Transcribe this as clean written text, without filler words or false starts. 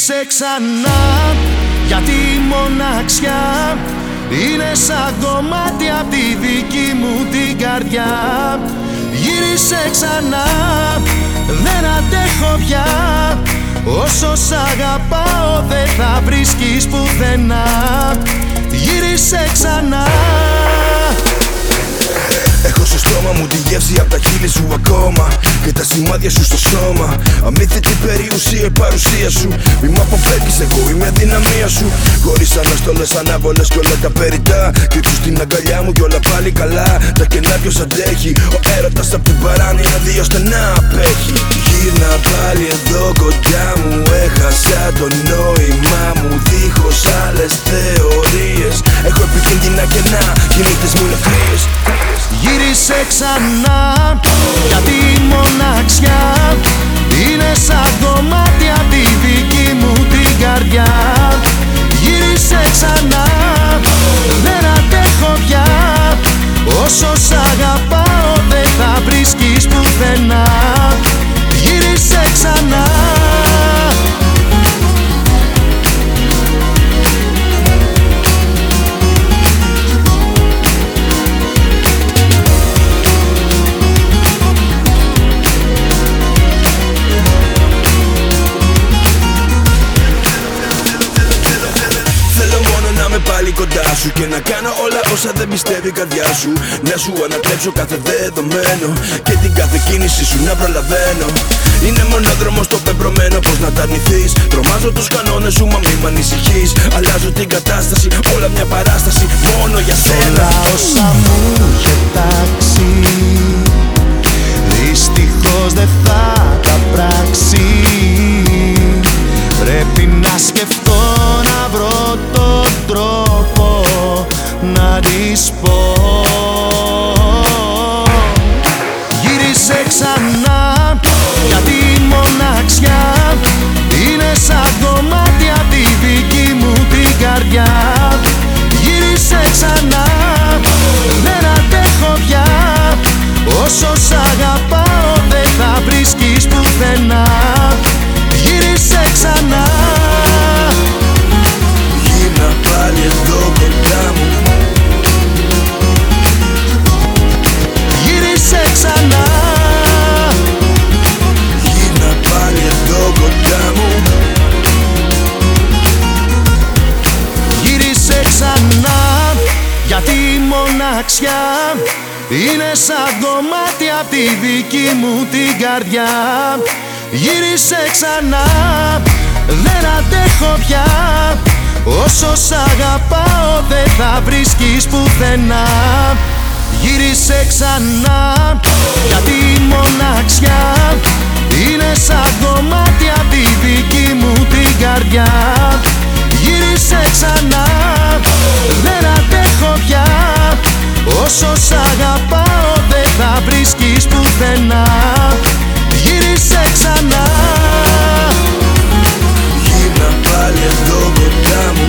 Γύρισε ξανά, γιατί η μοναξιά είναι σαν κομμάτι απ' τη δική μου την καρδιά. Γύρισε ξανά, δεν αντέχω πια. Όσο σ' αγαπάω δεν θα βρίσκεις πουθενά. Γύρισε ξανά. Έχω στο στόμα μου τη γεύση απ' τα χείλη σου ακόμα και τα σημάδια σου στο σώμα. Αμύθιτη περιουσία η παρουσία σου. Μη μ' αποφεύγεις, εγώ είμαι αδυναμία σου. Χωρίς αναστολές, ανάβολες κι όλα τα περιτά. Κρύψου στην αγκαλιά μου κι όλα πάλι καλά. Τα κενά ποιος αντέχει, ο έρωτας απ' την παράνοια δύο στενά απέχει. Γύρνα πάλι εδώ κοντά μου, έχασα το νόημά μου. Δίχως άλλες θεωρίες, έχω επικίνδυνα κενά και νύχτες μου νεκρίες. Γύρισε ξανά, γιατί η μοναξιά είναι σαν κομμάτι απ' τη δική μου την καρδιά. Γύρισε ξανά, δεν αντέχω πια. Όσο σ' αγαπάω δεν θα βρίσκεις πουθενά. Γύρισε ξανά. Πάλι κοντά σου και να κάνω όλα όσα δεν πιστεύει η καρδιά σου. Να σου ανατρέψω κάθε δεδομένο και την κάθε κίνηση σου να προλαβαίνω. Είναι μονόδρομος το πεπρωμένο, πως να τ' αρνηθείς. Τρομάζω τους κανόνες σου, μα μη μ' ανησυχείς. Αλλάζω την κατάσταση, όλα μια παράσταση μόνο για σένα. Όλα όσα μου είχε τάξει δυστυχώς δεν θα τα πράξει. Πρέπει να σκεφτώ, να βρω τον τρόπο να της πω. Γύρισε ξανά, γιατί η μοναξιά είναι σαν κομμάτι απ' τη δική μου την καρδιά. Γύρισε ξανά, δεν αντέχω πια. Όσο σ' αγαπάω δεν θα βρίσκεις πουθενά. Γύρισε ξανά. Γύρνα πάλι εδώ κοντά μου. Γύρισε ξανά. Γύρνα πάλι εδώ κοντά μου. Γύρισε ξανά, γιατί η μοναξιά είναι σαν κομμάτι απ' τη δική μου την καρδιά. Γύρισε ξανά, δεν αντέχω πια. Όσο σ' αγαπάω δεν θα βρίσκεις πουθενά. Γύρισε ξανά, γιατί η μοναξιά είναι σαν κομμάτι απ' τη δική μου την καρδιά. Γύρισε ξανά, δεν αντέχω πια. Όσο σ' αγαπάω δεν θα βρίσκεις πουθενά. Γύρισε ξανά. Γύρνα πάλι εδώ κοντά μου.